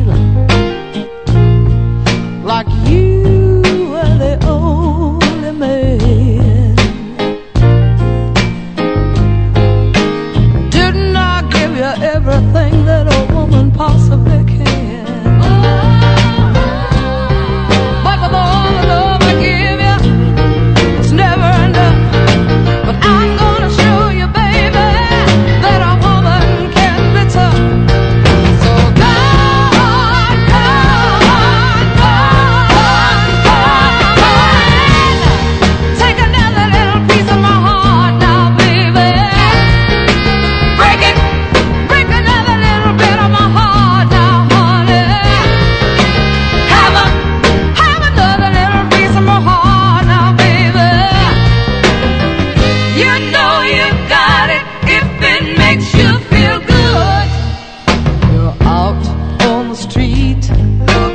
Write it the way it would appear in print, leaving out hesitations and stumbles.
like you were the only man. Didn't I give you everything that a woman possibly can? But with all the love I give you, it's never enough. But I'm gonna show you, baby, that a woman can be tough. So go on, go on, go on, go on. Take another little piece of my heart now, baby. Break it, break another little bit of my heart now, honey. Have another little piece of my heart now, baby. You know you got it if it makes you feel good. You're out on the street